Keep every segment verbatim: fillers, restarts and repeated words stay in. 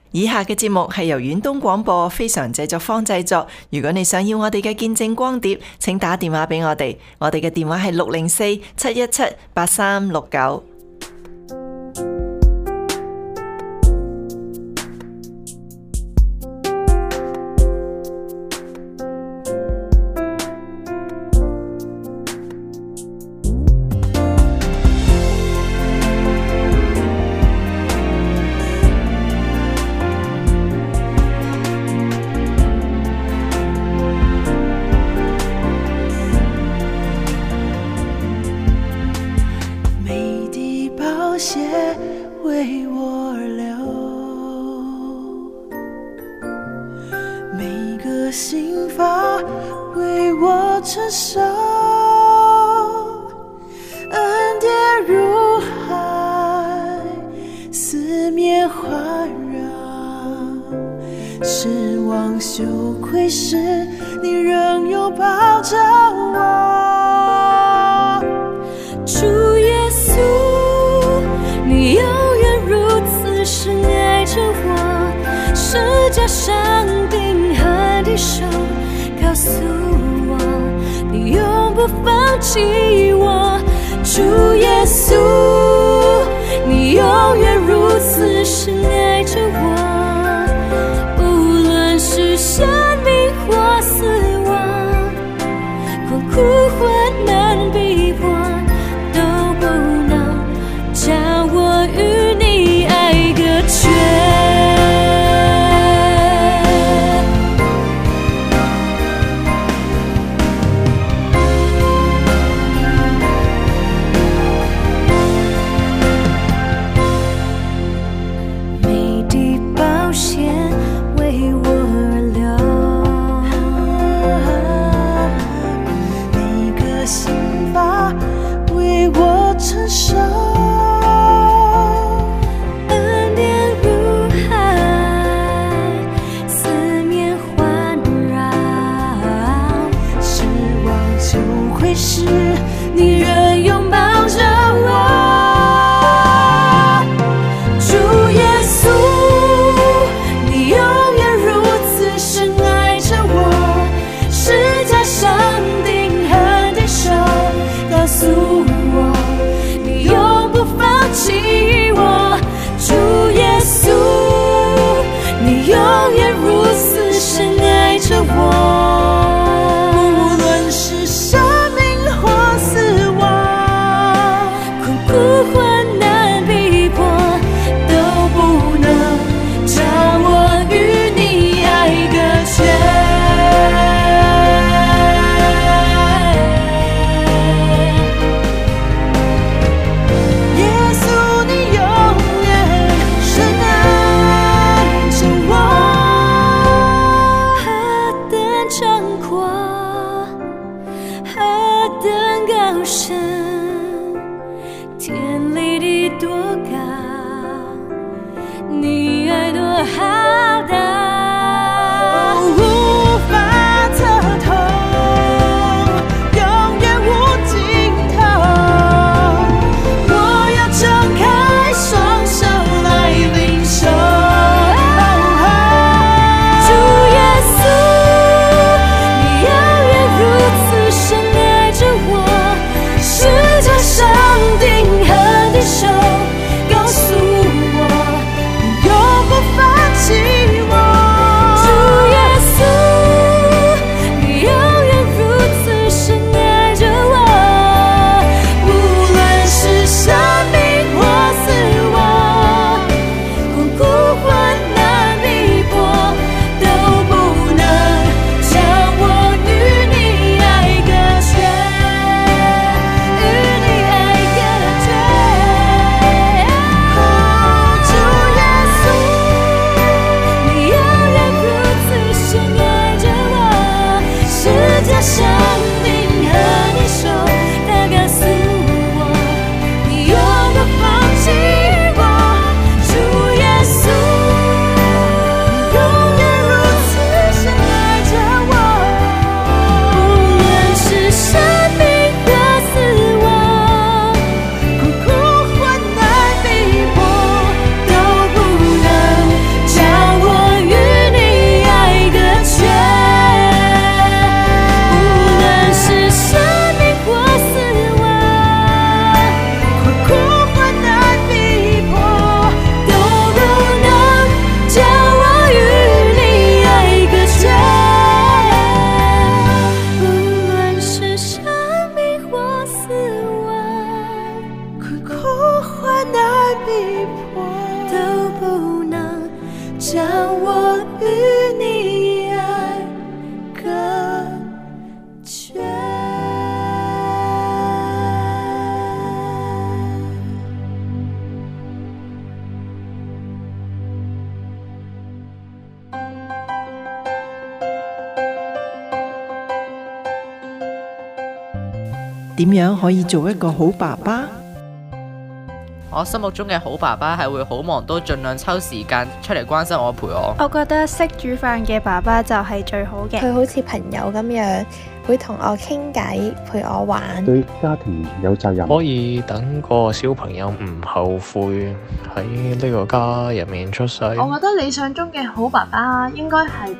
以下嘅節目係由遠東廣播非常製作坊製作。如果你想要我哋嘅見證光碟，請打電話俾我哋，我哋嘅電話係六零四七一七八三六九。 为我而流，每个心发为我承受，恩典如海，四面环绕，失望羞愧时，你仍拥抱着我，主耶稣，你永远如此深爱着我，十架上钉痕的手告诉我，你永不放弃我，主耶稣，你永远如此深爱着我，无论是生命或死亡，困苦患难逼迫，都不能将我与你爱隔绝。每滴宝血为我而流，每个心发为我承受，恩典如海，四面环绕，失望羞愧时，你仍拥抱着我，主耶稣，你永远如此深爱着我，十架上钉痕的手告诉我，你永不放弃我，主耶稣，你永远如此深爱着我，无论是生命或死亡，困苦患难逼迫，都不能将我与你爱隔绝。耶稣，你永远深爱着我，何等长阔，何等高深，天离地多高，你爱多浩大，无法测透，永远无尽头，我要张开双手来领受，主耶稣，你永远如此深爱着我，十架上钉痕的手告诉我，你永不放弃我。 将我与你爱隔绝。 點樣可以做一個好爸爸？ 我心目中嘅好爸爸係會好忙都盡量抽時間出嚟關心我陪我。 我覺得識煮飯嘅爸爸就係最好嘅， 佢好似朋友咁樣，會同我傾偈，陪我玩。 對家庭有責任， 可以等個小朋友唔後悔喺呢個家入面出世。 我覺得理想中嘅好爸爸應該係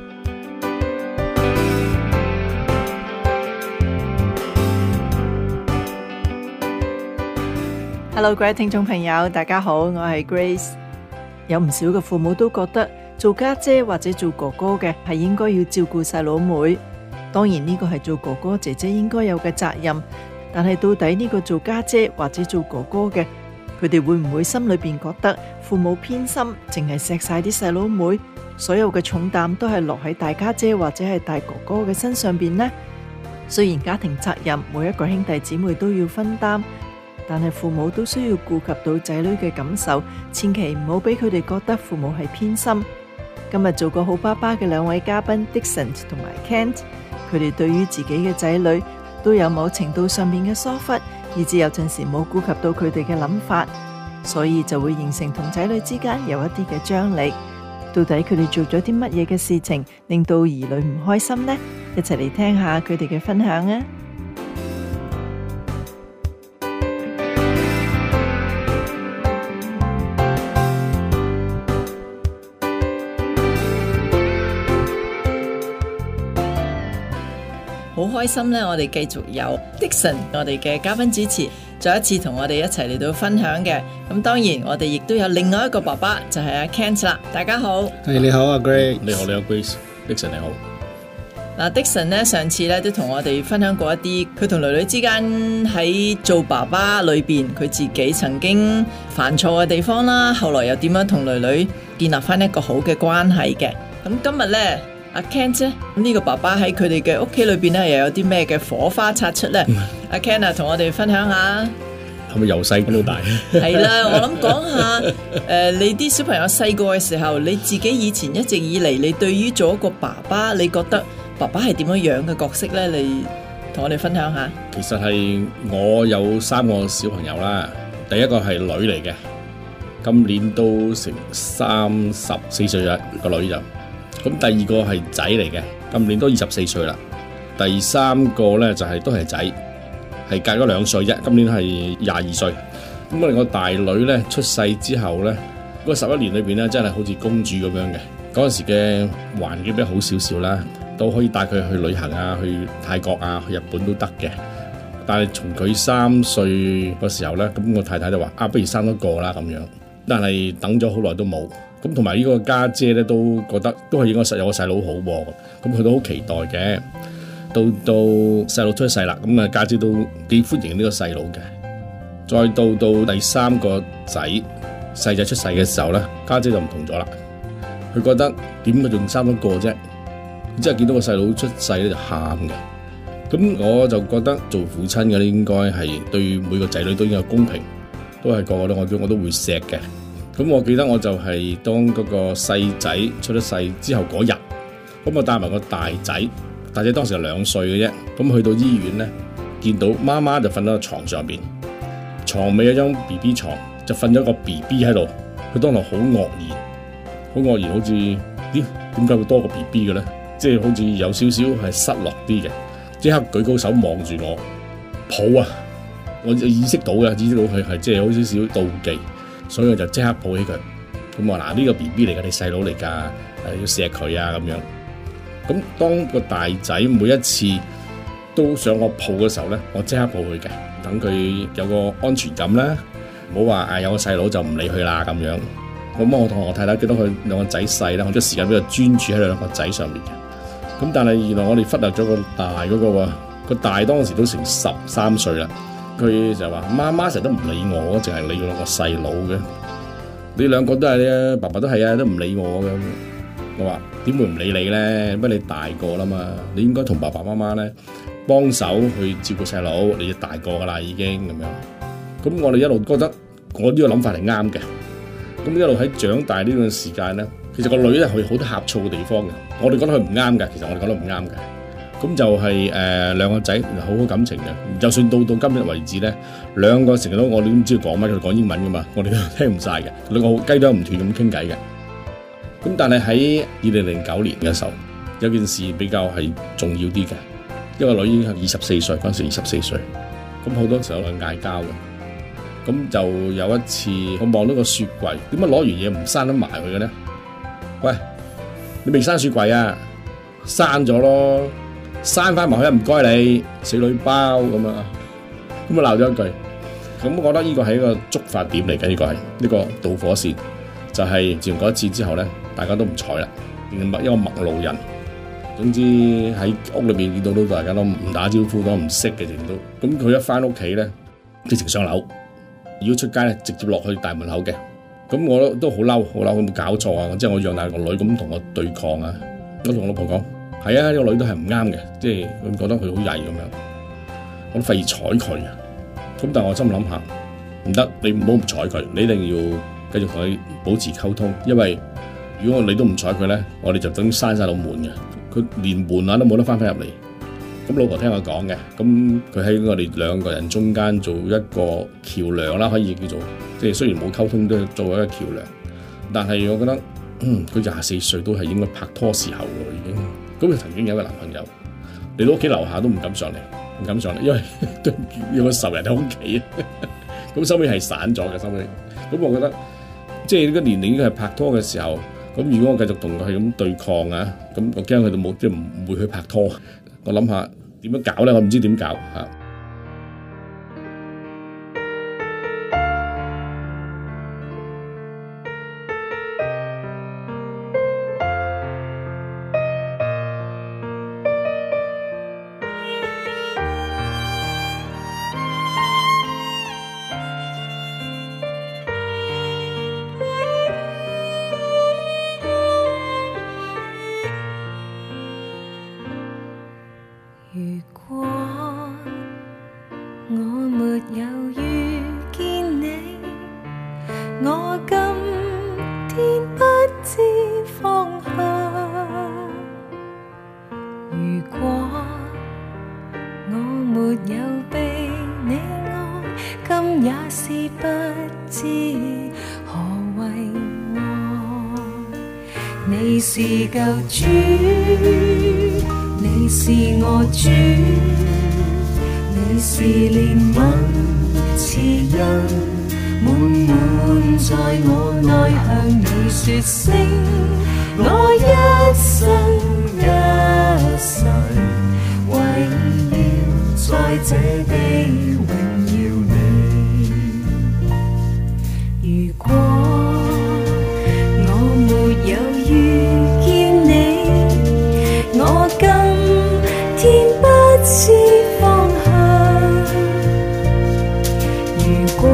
Hello， 各位聽眾朋友，大家好，我係 Grace。有唔少嘅父母都覺得做家姐或者做哥哥嘅係應該要照顧細佬妹，當然呢個係做哥哥姐姐應該有嘅責任。但係到底呢個做家姐或者做哥哥嘅，佢哋會唔會心裏邊覺得父母偏心，淨係錫晒啲細佬妹，所有嘅重擔都係落喺大家姐或者係大哥哥嘅身上邊呢？雖然家庭責任每一個兄弟姊妹都要分擔，但係父母都需要顧及到仔女嘅感受，千祈唔好俾佢哋覺得父母係偏心。今日做個好爸爸嘅兩位嘉賓 Dixon 同埋 Kent， 佢哋對於自己嘅仔女都有某程度上面嘅疏忽，以至有陣時冇顧及到佢哋嘅諗法，所以就會形成同仔女之間有一啲嘅張力。到底佢哋做咗啲乜嘢嘅事情令到兒女唔開心呢？一齊嚟聽下佢哋嘅分享啊！好開心咧！我哋繼續有 Dixon， 我哋嘅嘉賓主持，再一次同我哋一齊嚟到分享嘅。咁當然，我哋亦都有另外一個爸爸，就係阿 Kent 啦。大家好， 係你好啊 Grace，你好你好 Grace，Dixon 你好。 嗱 Dixon 咧，上次咧都同我哋分享過一啲佢同女女之間喺做爸爸裏邊，佢自己曾經犯錯嘅地方啦，後來又點樣同女女建立翻一個好嘅關係嘅。咁今日咧。阿 Kent 咧，呢個爸爸喺佢哋嘅屋企裏邊咧，又有啲咩嘅火花擦出咧？阿 Kent 啊，同我哋分享下。 係咪由細到大？ 係啦，我諗講下，誒、呃，你啲小朋友細個嘅時候，你自己以前一直以嚟，你對於做一個爸爸，你覺得爸爸係點樣樣嘅角色咧？你同我哋分享下。 其實係我有三個小朋友啦，第一個係女嚟嘅，今年都成三十四歲啦，個女就。咁第二個係仔嚟嘅，今年都二十四歲啦。第三個咧就係、是、都係仔，係隔咗兩歲啫，今年係廿二歲。咁我哋個大女咧出世之後咧，嗰十一年裏邊咧真係好似公主咁樣嘅。嗰陣時嘅環境比較好少少啦，都可以帶佢去旅行啊，去泰國啊，去日本都得嘅。但係從佢三歲嗰時候咧，咁我太太就話啊，不如生多個啦咁樣。但係等咗好耐都冇。咁同埋呢個家姐咧都覺得都係應該實有個細佬好喎，咁佢都好期待嘅。到到細佬出世啦，咁啊家姐都幾歡迎呢個細佬嘅。再到到第三個仔細仔出世嘅時候咧，家姐就唔同咗啦。佢覺得點解仲生一個啫？之後見到個細佬出世咧就喊嘅。咁我就覺得做父親嘅咧應該係對每個仔女都應該公平，都係個個都我都我都會錫嘅。咁我記得我就係當嗰個細仔出咗世之後嗰日，咁我帶埋個大仔，大仔當時係兩歲嘅啫。咁去到醫院咧，見到媽媽就瞓喺個床上邊，床尾有張 B B 床，就瞓咗個 B B 喺度。佢當堂好愕然，好愕然，好似咦點解會多個 B B 嘅咧？即係好似有少少係失落啲嘅，即刻舉高手望住我抱啊！我就意識到嘅，意識到佢係即係好少少妒忌。所以我就即刻抱起佢，咁話嗱呢個 B B 嚟㗎，你細佬嚟㗎，誒要錫佢啊咁樣。咁當個大仔每一次都想我抱嘅時候咧，我即刻抱佢嘅，等佢有個安全感啦，唔好話誒有個細佬就唔理佢啦咁樣。咁我同我太太記得佢兩個仔細啦，我將時間比較專注喺兩個仔上面嘅。咁但係原來我哋忽略咗個大嗰個喎，個大當時都成十三歲啦。佢就話媽媽成日都唔理我，淨係理我個細佬嘅。 你兩個都係咧，爸爸都係啊，都唔理我嘅。我話點會唔理你咧？不過你大個啦嘛，你應該同爸爸媽媽咧幫手去照顧細佬，你大個噶啦已經咁樣。咁我哋一路覺得我呢個諗法係啱嘅。咁一路喺長大呢段時間咧，其實個女咧佢好多呷醋嘅地方嘅，我哋覺得佢唔啱嘅，其實我哋覺得唔啱嘅。咁就係、是、誒、呃、兩個仔好好感情嘅，就算到到今日為止咧，兩個成日都我哋都唔知佢講乜，佢講英文噶嘛，我哋都聽唔晒嘅，兩個雞都唔斷咁傾偈嘅。咁但係喺二零零九年嘅時候，有件事比較係重要啲嘅，因為個女已經係二十四歲，嗰陣時二十四歲，咁好多時候係嗌交嘅。咁就有一次我望到個雪櫃，點解攞完嘢唔閂得埋佢嘅咧？喂，你未閂雪櫃啊？閂咗咯，閂翻埋佢，唔該你死女包咁啊！咁啊鬧咗一句，咁我覺得呢個係一個觸發點嚟嘅，呢個係呢個導火線，就係自從嗰一次之後咧，大家都唔睬啦，變一個陌路人。總之喺屋裏邊見到都大家都唔打招呼，都唔識嘅程度。咁佢一翻屋企咧，直情上樓。如果出街咧，直接落去大門口嘅，咁我都都好嬲，好嬲，佢冇搞錯啊！即係我養大個女咁同我對抗啊！我同我老婆講：係啊，呢個女都係唔啱嘅，即係佢覺得佢好曳咁樣，我都費事睬佢啊！咁但係我心諗下，唔得，你唔好唔睬佢，你一定要繼續同佢保持溝通，因為如果你都唔睬佢咧，我哋就等於閂晒道門嘅，佢連門啊都冇得翻返入嚟。咁老婆聽我講嘅，咁佢喺我哋兩個人中間做一個橋樑啦，可以叫做，即係雖然冇溝通都做一個橋樑，但係我覺得，嗯，佢廿四歲都係應該拍拖時候喎已經。咁佢曾經有一個男朋友，嚟到屋企樓下都唔敢上嚟，唔敢上嚟，因為都有個仇人喺屋企。咁收尾係散咗嘅收尾。咁我覺得，即係呢個年齡應該係拍拖嘅時候。咁如果我繼續同佢咁對抗啊，咁我驚佢哋冇即係唔會去拍拖。我諗下點樣搞咧？我唔知點搞嚇。 如果我沒有遇見你，我今天不知方向。如果我沒有被你愛，今也是不知何為愛。你是救主，你是我主，你是憐憫慈恩，滿滿在我內向你說聲，我一生一世為要在這地榮耀你。如果我沒有遇見你，我今天不知方向。如果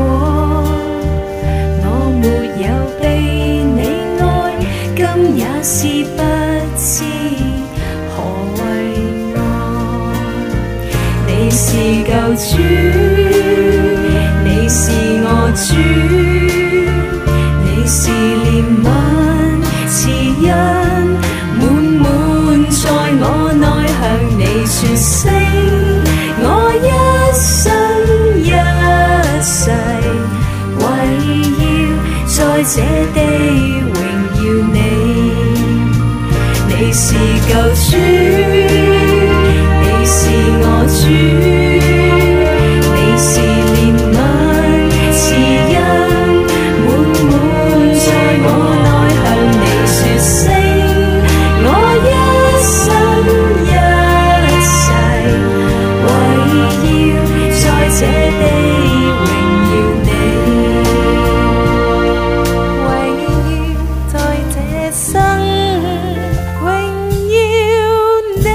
我沒有被你愛，今也是不知何為愛。你是救主，你是我主，你是憐憫慈恩，滿滿在我內向你說聲，我一生一世為要在這地榮耀你。你是救主，你是我主，你是憐憫慈恩，滿滿在我內向你說聲，我一生一世為要在這地榮耀你，為要在這生榮耀你。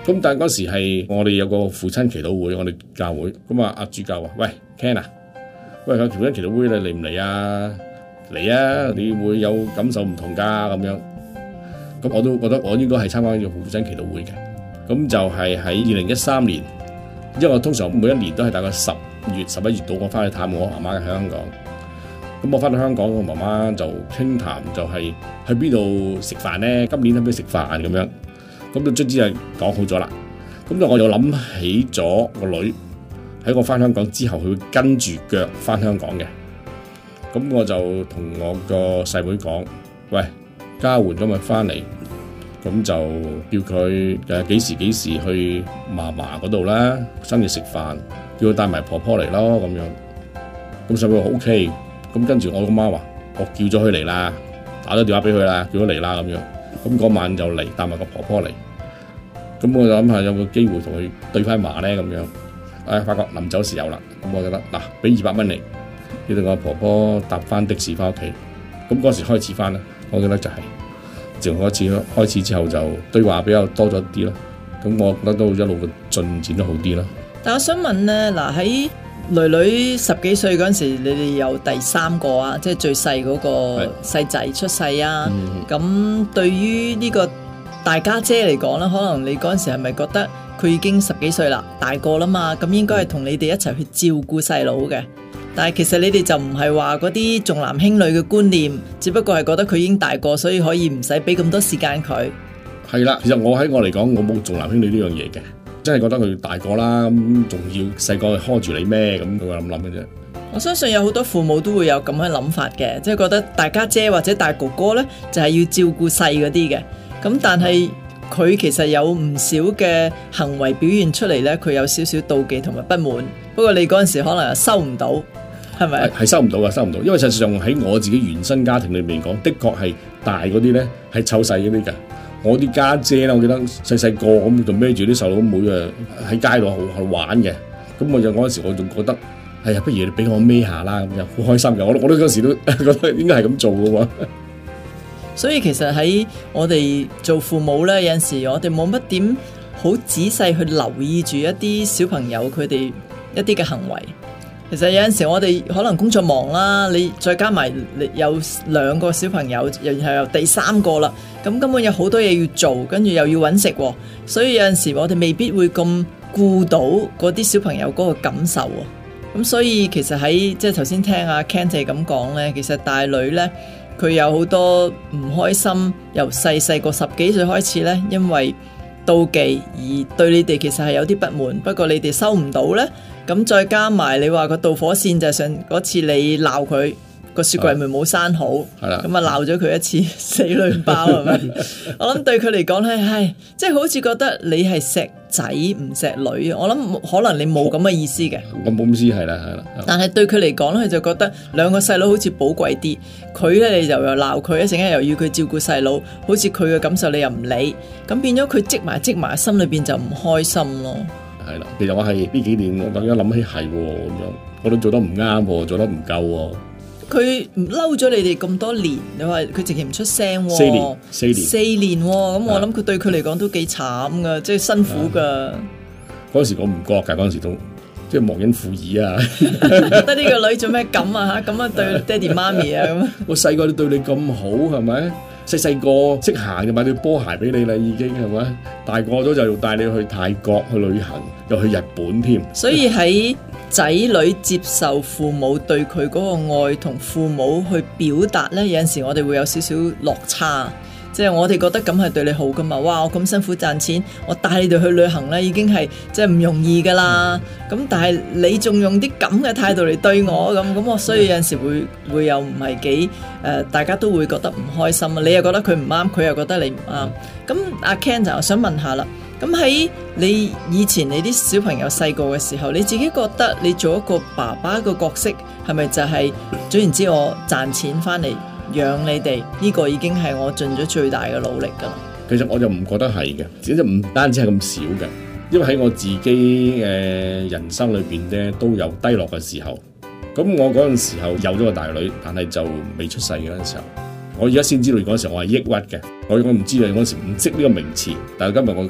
咁但係嗰時係我哋有個父親祈禱會，我哋教會咁啊，阿主教話：喂 Ken 啊，喂有父親祈禱會你嚟唔嚟啊？嚟啊！你會有感受唔同㗎咁樣。咁我都覺得我應該係參加呢個父親祈禱會嘅。咁就係喺二零一三年，因為我通常每一年都係大概十月、十一月到，我翻去探我媽媽喺香港。咁我翻到香港，我媽媽就傾談，就係去邊度食飯咧？今年喺邊度食飯咁樣？咁就卒之係講好咗啦。咁我又諗起咗個女喺我翻香港之後，佢會跟住腳翻香港嘅。咁我就同我個細妹講：喂，交換今日翻嚟，咁就叫佢誒幾時幾時去嫲嫲嗰度啦，生日食飯，叫佢帶埋婆婆嚟咯咁樣。咁細妹話 O K。咁跟住我個媽話：我叫咗佢嚟啦，打咗電話俾佢啦，叫咗嚟啦咁樣。咁嗰晚就嚟帶埋個婆婆嚟。咁我就諗下有個機會同佢對翻碼咧咁樣。誒，發覺臨走時有啦。咁我覺得嗱，俾二百蚊你。叫到我婆婆搭翻的士翻屋企，咁嗰時開始翻啦。我記得就係自從嗰次開始之後，就對話比較多咗啲咯。咁我覺得都一路嘅進展都好啲咯。 但我想問咧，嗱喺女女十幾歲嗰陣時，你哋有第三個啊，即係最細嗰個細仔出世啊。咁、嗯、對於呢個大家姐嚟講咧，可能你嗰陣時係咪覺得佢已經十幾歲啦，大個啦嘛？咁應該係同你哋一齊去照顧細佬嘅。但係其實你哋就唔係話嗰啲重男輕女嘅觀念，只不過係覺得佢已經大個，所以可以唔使俾咁多時間佢。 係啦，其實我喺我嚟講，我冇重男輕女呢樣嘢嘅，真係覺得佢大個啦，咁仲要細個拖住你咩？咁佢咁諗嘅啫。 我相信有好多父母都會有咁嘅諗法嘅，即係覺得大家姐或者大哥哥呢，就係要照顧細嗰啲嘅。咁但係佢其實有唔少嘅行為表現出嚟呢，佢有少少妒忌同埋不滿。不過你嗰陣時可能又收唔到。係咪？係收唔到噶，收唔到。因為實際上喺我自己原生家庭裏面講，的確係大嗰啲咧係湊細嗰啲噶。我啲家姐咧，我記得細細個咁就孭住啲細佬妹啊喺街度去玩嘅。咁我就嗰陣時我仲覺得，哎呀，不如你俾我孭下啦，咁就好開心嘅。我我都嗰時都覺得應該係咁做嘅喎。 所以其實喺我哋做父母咧，有陣時我哋冇乜點好仔細去留意住一啲小朋友佢哋一啲嘅行為。其實有陣時我哋可能工作忙啦，你再加埋有兩個小朋友，又然後有第三個啦，咁根本有好多嘢要做，跟住又要揾食，所以有陣時我哋未必會咁顧到嗰啲小朋友嗰個感受啊。咁所以其實喺即係頭先聽阿 Ken 姐咁講呢，其實大女呢，佢有好多唔開心，由細細個十幾歲開始呢，因為妒忌而對你哋其實係有啲不滿，不過你哋收唔到呢。咁再加埋你話個導火線就係上嗰次你鬧佢個雪櫃門冇閂好，咁啊鬧咗佢一次死女包係咪？我諗對佢嚟講咧，係即係好似覺得你係錫仔唔錫女，我諗可能你冇咁嘅意思嘅。 我冇意思係啦係啦。 但係對佢嚟講咧，佢就覺得兩個細佬好似寶貴啲，佢咧你就又鬧佢，一陣間又要佢照顧細佬，好似佢嘅感受你又唔理，咁變咗佢積埋積埋心裏邊就唔開心咯。 係啦，其實我係呢幾年我突然間諗起係咁樣，我都做得唔啱，做得唔夠。 佢嬲咗你哋咁多年，你話佢直情唔出聲， 四年，四年， 四年，咁我諗佢對佢嚟講都幾慘噶，即係辛苦噶。 嗰時我唔覺噶，嗰時都即係忘恩負義啊！ 覺得呢個女做咩咁啊吓，咁樣對爹哋媽咪啊咁。 我細個你對你咁好係咪？細細個識行就買對波鞋俾你啦，已經係咪？大個咗就帶你去泰國去旅行，又去日本添。 所以喺仔女接受父母對佢嗰個愛同父母去表達呢，有陣時我哋會有少少落差。即係我哋覺得咁係對你好噶嘛，哇！我咁辛苦賺錢，我帶你哋去旅行咧，已經係即係唔容易噶啦。咁、嗯、但係你仲用啲咁嘅態度嚟對我咁，咁我所以有陣時會會有唔係幾誒，大家都會覺得唔開心啊。你又覺得佢唔啱，佢又覺得你唔啱。咁阿 Ken 就我想問下啦，咁喺你以前你啲小朋友細個嘅時候，你自己覺得你做一個爸爸個角色係咪就係、是、總言之我賺錢翻嚟養你哋，呢個已經係我盡咗最大嘅努力噶啦。 其實我就唔覺得係嘅，只係唔單止係咁少嘅，因為喺我自己嘅人生裏邊咧都有低落嘅時候。咁我嗰陣時候有咗個大女，但係就未出世嘅嗰陣時候，我而家先知道嗰陣時候我係抑鬱嘅。我我唔知道嗰陣時唔識呢個名詞，但係今日我覺得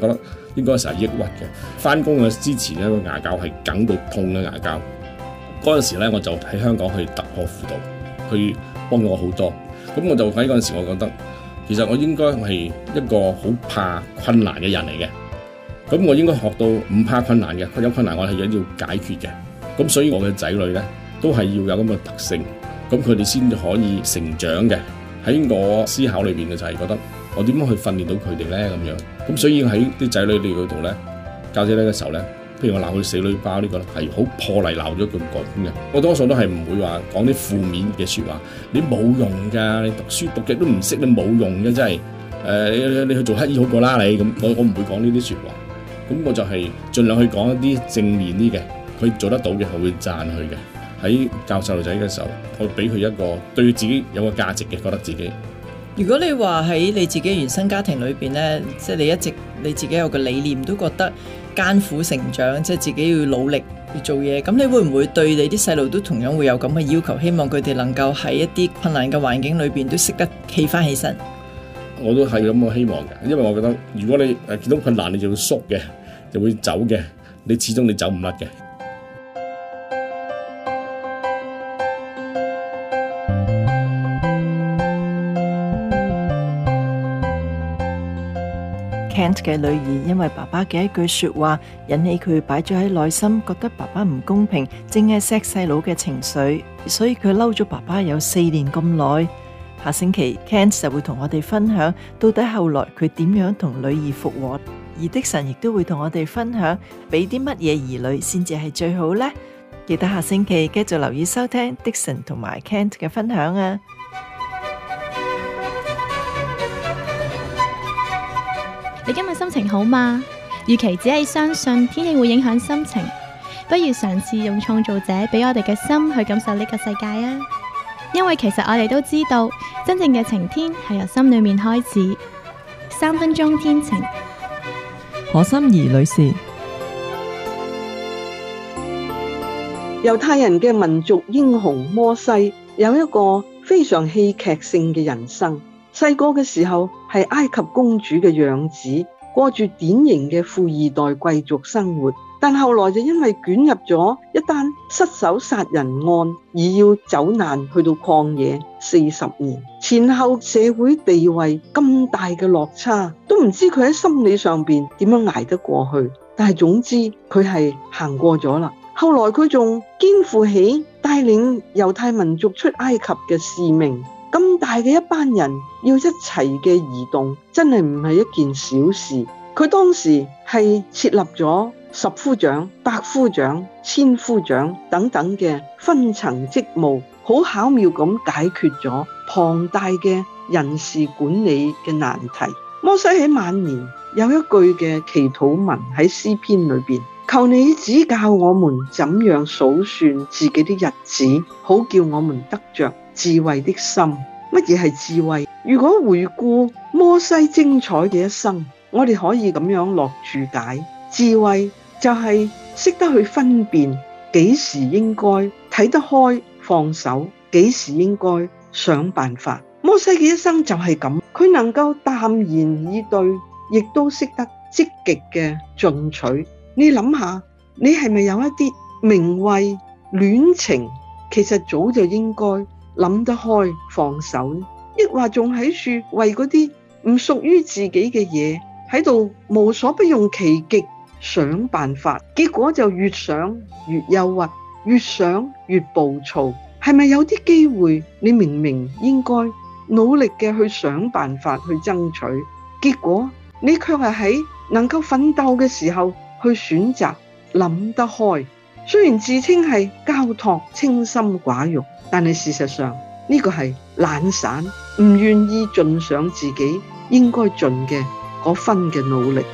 應該成日抑鬱嘅。翻工嘅之前咧個牙骹係梗到痛嘅牙骹，嗰陣時咧我就喺香港去突破輔導，佢幫咗我好多。咁我就喺嗰陣時，我覺得其實我應該係一個好怕困難嘅人嚟嘅。咁我應該學到唔怕困難嘅，有困難我係要解決嘅。咁所以我嘅仔女咧都係要有咁嘅特性，咁佢哋先至可以成長嘅。喺我思考裏邊嘅就係覺得我點樣去訓練到佢哋咧咁樣。咁所以喺啲仔女哋嗰度咧教仔女嘅時候咧，譬如我鬧佢死女包呢個咧係好破例鬧咗佢講嘅。我多數都係唔會話講啲負面嘅説話，你冇用㗎，你讀書讀極都唔識，你冇用嘅真係。誒、呃，你你去做乞兒好過啦你咁，我我唔會講呢啲説話。咁我就係盡量去講一啲正面啲嘅，佢做得到嘅我會讚佢嘅。喺教細路仔嘅時候，我俾佢一個對自己有個價值嘅，覺得自己。 如果你話喺你自己原生家庭裏邊呢，即係你一直你自己有個理念，都覺得艱苦成長，即係自己要努力去做嘢，咁你會唔會對你啲細路都同樣會有咁嘅要求？希望佢哋能夠喺一啲困難嘅環境裏邊都識得企翻起身。 我都係咁嘅希望嘅，因為我覺得如果你誒見到困難，你就會縮嘅，就會走嘅，你始終你走唔甩嘅。 Kent 嘅女兒因為爸爸嘅一句說話引起佢擺咗喺內心，覺得爸爸唔公平，淨係錫細佬嘅情緒，所以佢嬲咗爸爸有四年咁耐。下星期 Kent 就會同我哋分享到底後來佢點樣同女兒復和，而的神亦都會同我哋分享俾啲乜嘢兒女先至係最好呢？記得下星期繼續留意收聽的神同埋 Kent 嘅分享啊！ 你今日心情好嗎？與其只係相信天氣會影響心情，不如嘗試用創造者俾我哋嘅心去感受呢個世界啊！因為其實我哋都知道，真正嘅晴天係由心裏面開始。三分鐘天晴， 何心怡女士。 猶太人嘅民族英雄摩西有一個非常戲劇性嘅人生。細個嘅時候係埃及公主嘅養子，過住典型嘅富二代貴族生活。但後來就因為捲入咗一單失手殺人案，而要走難去到曠野四十年，前後社會地位咁大嘅落差，都唔知佢喺心理上邊點樣捱得過去。但係總之佢係行過咗啦。後來佢仲肩負起帶領猶太民族出埃及嘅使命。咁大嘅一班人要一齊嘅移動，真係唔係一件小事。佢當時係設立咗十夫長、百夫長、千夫長等等嘅分層職務，好巧妙咁解決咗龐大嘅人事管理嘅難題。摩西喺晚年有一句嘅祈禱文喺詩篇裏邊，求你指教我們怎樣數算自己的日子，好叫我們得着智慧的心。乜嘢係智慧？如果回顧摩西精彩嘅一生，我哋可以咁樣落注解：智慧就係識得去分辨幾時應該睇得開放手，幾時應該想辦法。摩西嘅一生就係咁，佢能夠淡然以對，亦都識得積極嘅進取。你諗下，你係咪有一啲名為戀情，其實早就應該諗得開放手，抑或仲喺處為嗰啲唔屬於自己嘅嘢喺度無所不用其極想辦法，結果就越想越憂鬱，越想越暴躁。係咪有啲機會你明明應該努力嘅去想辦法去爭取，結果你卻係喺能夠奮鬥嘅時候去選擇諗得開？雖然自稱係交託清心寡欲，但係事實上呢個係懶散，唔願意盡上自己應該盡嘅嗰分嘅努力。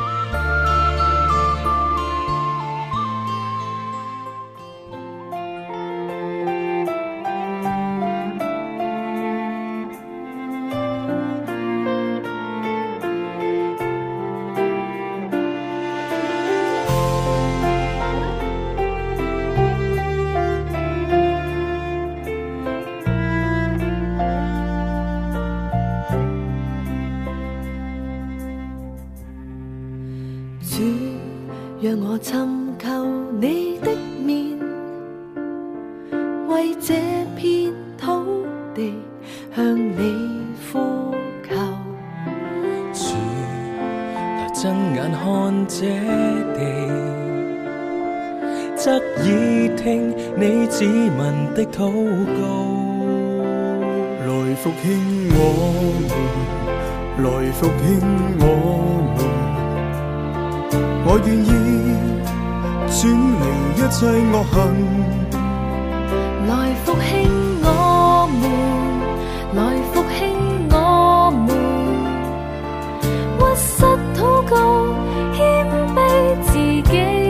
為這片土地向你呼求。 主，來睜眼看這地，側耳聽你子民的禱告。來復興我們，來復興我們，我願意轉離一切惡行。 來復興我們，來復興我們，屈膝禱告，謙卑自己。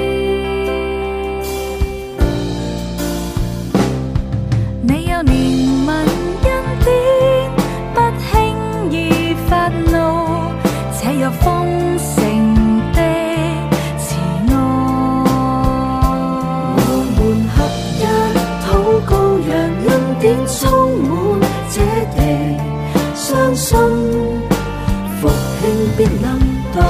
你有憐憫恩典，不輕易發怒，且有豐盛的慈愛。我們合一禱告，讓恩典充滿這地，相信復興必能到。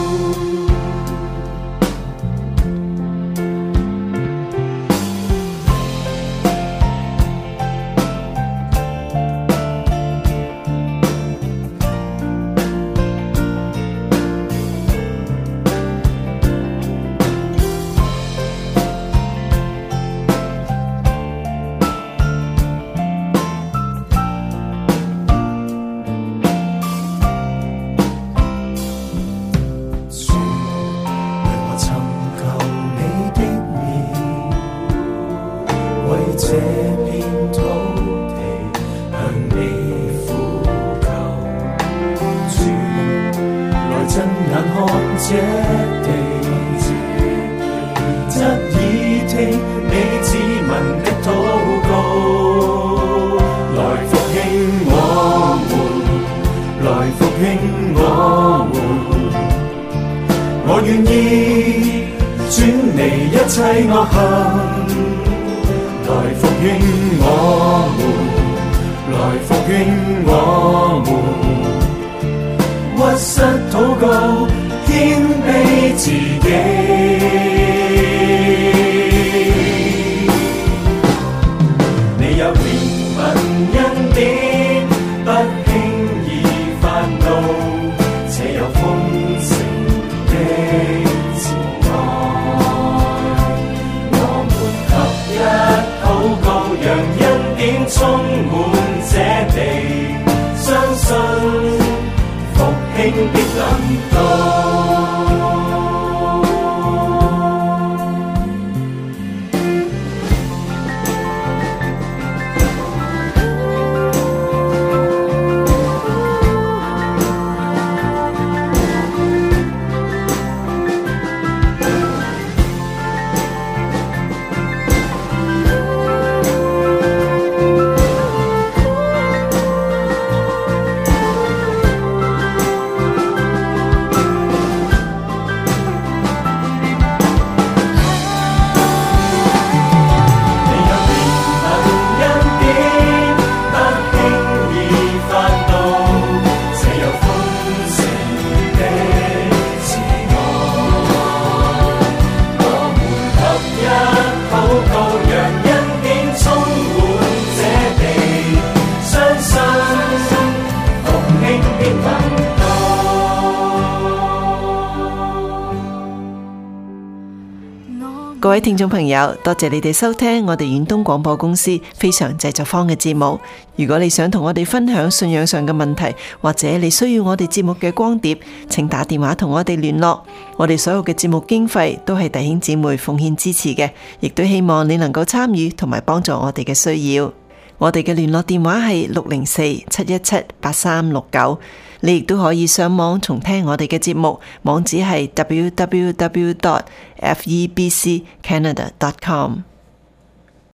各位聽眾朋友，多謝你哋收聽我哋遠東廣播公司非常製作坊嘅節目。如果你想同我哋分享信仰上嘅問題，或者你需要我哋節目嘅光碟，請打電話同我哋聯絡。我哋所有嘅節目經費都係弟兄姊妹奉獻支持嘅，亦都希望你能夠參與同埋幫助我哋嘅需要。我哋嘅聯絡電話係六零四七一七八三六九。你亦都可以上網重聽我哋嘅節目，網址係 double-u double-u double-u dot f e b c canada dot com。